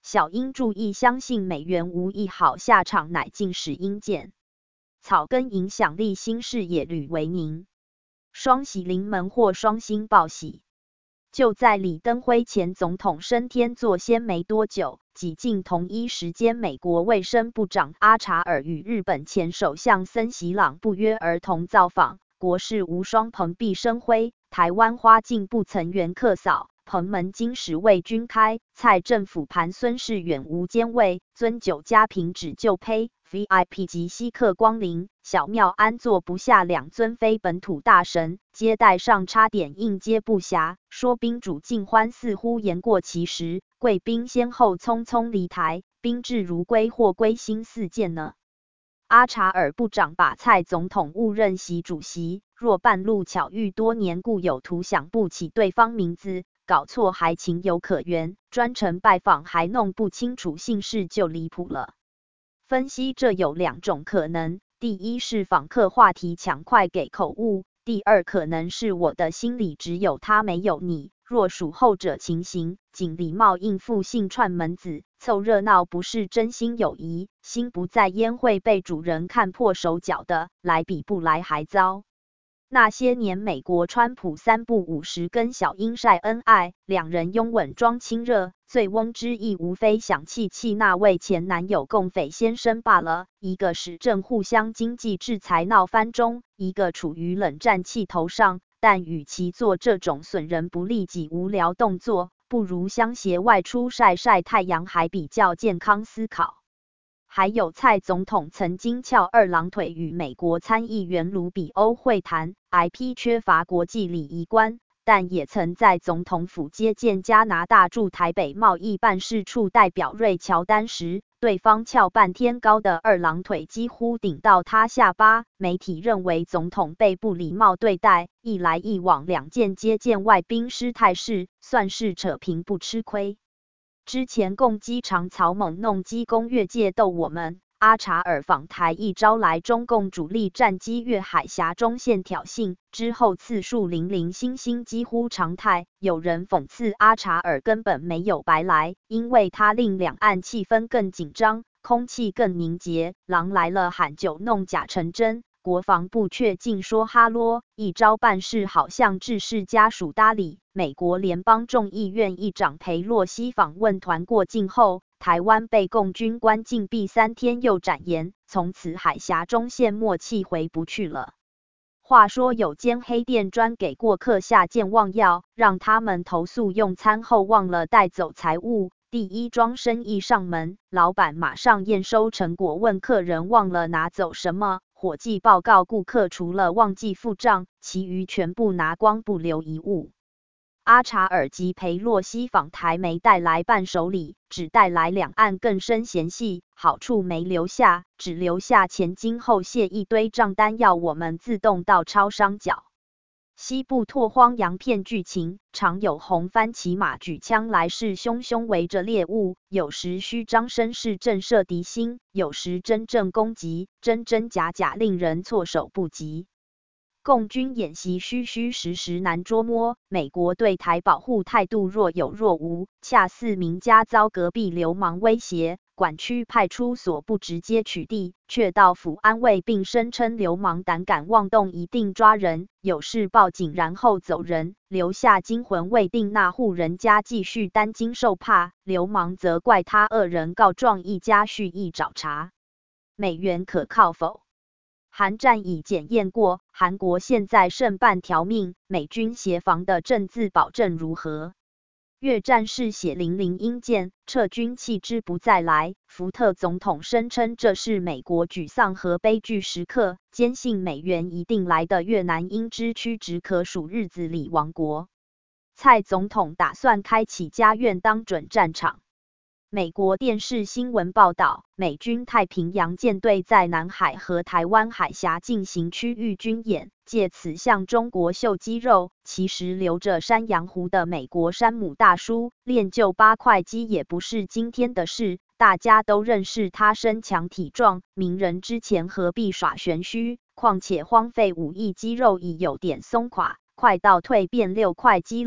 小英注意相信美元无一好下场，乃尽使英见。草根影响力新视野吕维宁。双喜临门或双星报喜。就在李登辉前总统升天作仙没多久，几近同一时间，美国卫生部长阿查尔与日本前首相森喜朗不约而同造访，国事无双蓬荜生辉，台湾花径不曾缘客扫。彭门今时为君开，蔡政府盘孙氏远无兼位，尊酒家贫只就胚 VIP 及稀客光临，小庙安坐不下2尊非本土大神，接待上差点应接不暇，说宾主尽欢似乎言过其实，贵宾先后匆匆离台，宾至如归或归心似箭呢。阿查尔部长把蔡总统误认习主席，若半路巧遇多年故友图想不起对方名字，搞错还情有可原，专程拜访还弄不清楚姓氏就离谱了。分析这有2种可能，第一是访客话题抢快给口误，第二可能是我的心里只有他没有你。若属后者情形，仅礼貌应付性串门子，凑热闹不是真心友谊，心不在焉会被主人看破手脚的，来比不来还糟。那些年美国川普3不5时跟小英晒恩爱，2人拥吻装亲热，醉翁之意无非想气那位前男友共匪先生罢了，一个是正互相经济制裁闹翻中，一个处于冷战气头上，但与其做这种损人不利己无聊动作，不如相携外出晒太阳还比较健康思考。还有蔡总统曾经翘2郎腿与美国参议员卢比欧会谈 ，IP 缺乏国际礼仪观，但也曾在总统府接见加拿大驻台北贸易办事处代表瑞乔丹时，对方翘半天高的2郎腿几乎顶到他下巴。媒体认为总统被不礼貌对待，一来一往2件接见外宾失态事，算是扯平不吃亏。之前共机场草猛弄机攻越界逗我们，阿查尔访台一招来中共主力战机越海峡中线挑衅，之后次数零零星星几乎常态。有人讽刺阿查尔根本没有白来，因为他令两岸气氛更紧张，空气更凝结，狼来了喊酒弄假成真。国防部却竟说哈啰，一招办事好像志士家属搭理。美国联邦众议院议长裴洛西访问团过境后，台湾被共军关禁闭3天又展延，从此海峡中线默契回不去了。话说有间黑店专给过客下健忘药，让他们投诉用餐后忘了带走财物。第一桩生意上门，老板马上验收成果，问客人忘了拿走什么，伙计报告顾客除了忘记付账，其余全部拿光不留一物。阿查尔及裴洛西访台没带来伴手礼，只带来两岸更深嫌隙，好处没留下，只留下前金后谢一堆账单要我们自动到超商缴。西部拓荒洋片剧情，常有红番骑马举枪来势汹汹围着猎物，有时虚张声势震慑敌心，有时真正攻击，真假令人措手不及。共军演习虚实难捉摸，美国对台保护态度若有若无，恰似名家遭隔壁流氓威胁，管区派出所不直接取缔，却到府安慰并声称流氓胆敢妄动一定抓人，有事报警然后走人，留下惊魂未定那户人家继续担惊受怕，流氓则怪他2人告状一家蓄意找茬。美元可靠否？韩战已检验过，韩国现在剩半条命，美军协防的政治保证如何？越战是血淋淋英舰，撤军弃之不再来。福特总统声称这是美国沮丧和悲剧时刻，坚信美元一定来的越南英之屈指可数日子里亡国。蔡总统打算开启家院当准战场。美国电视新闻报道，美军太平洋舰队在南海和台湾海峡进行区域军演，借此向中国秀肌肉。其实留着山羊胡的美国山姆大叔练就8块肌也不是今天的事，大家都认识他身强体壮，名人之前何必耍玄虚？况且荒废5亿肌肉已有点松垮，快到蜕变6块肌了。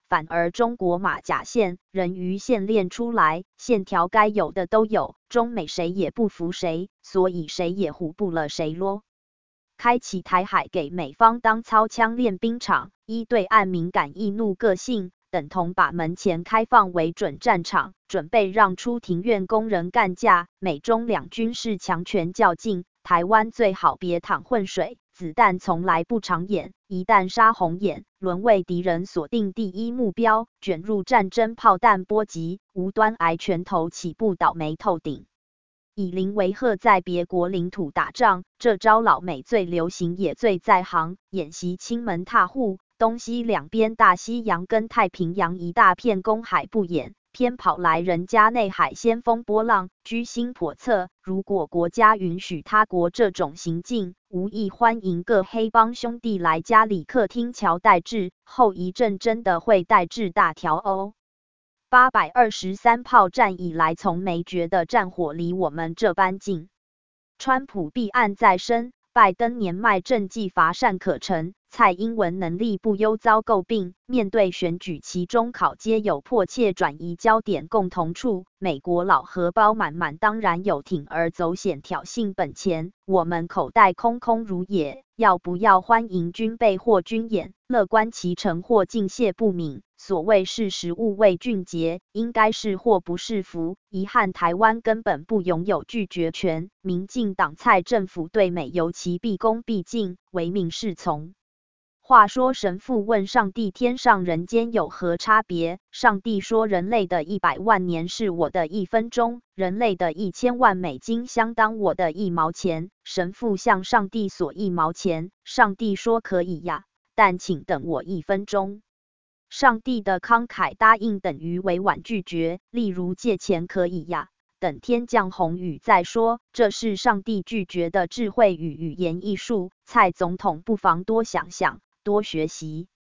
反而中国马甲线、人鱼线练出来，线条该有的都有，中美谁也不服谁，所以谁也唬不了谁咯。开启台海给美方当操枪练兵场，依对岸敏感易怒个性，等同把门前开放为准战场，准备让出庭院工人干架。美中两军是强权较劲，台湾最好别淌浑水，子弹从来不长眼，一旦杀红眼，沦为敌人锁定第一目标，卷入战争炮弹波及，无端挨拳头起步倒霉透顶。以邻为壑，在别国领土打仗，这招老美最流行也最在行，演习亲门踏户，东西两边大西洋跟太平洋一大片公海不演，偏跑来人家内海掀风波浪，居心叵测。如果国家允许他国这种行径，无意欢迎各黑帮兄弟来家里客厅瞧待制，后遗症真的会带致大条哦。823炮战以来，从没觉得战火离我们这般近。川普弊案在身，拜登年迈政绩乏善可陈，蔡英文能力不优遭诟病。面对选举期中考皆有迫切转移焦点共同处，美国老荷包满满，当然有铤而走险挑衅本钱，我们口袋空空如也。要不要欢迎军备或军演？乐观其成或敬谢不敏。所谓是时务未俊杰，应该是或不是福。遗憾台湾根本不拥有拒绝权，民进党蔡政府对美尤其毕恭毕敬，唯命是从。话说神父问上帝，天上人间有何差别？上帝说，人类的100万年是我的1分钟，人类的1000万美金相当我的1毛钱。神父向上帝索1毛钱，上帝说可以呀，但请等我1分钟。上帝的慷慨答应等于委婉拒绝，例如借钱可以呀，等天降红雨再说，这是上帝拒绝的智慧与语言艺术。蔡总统不妨多想想，多学习。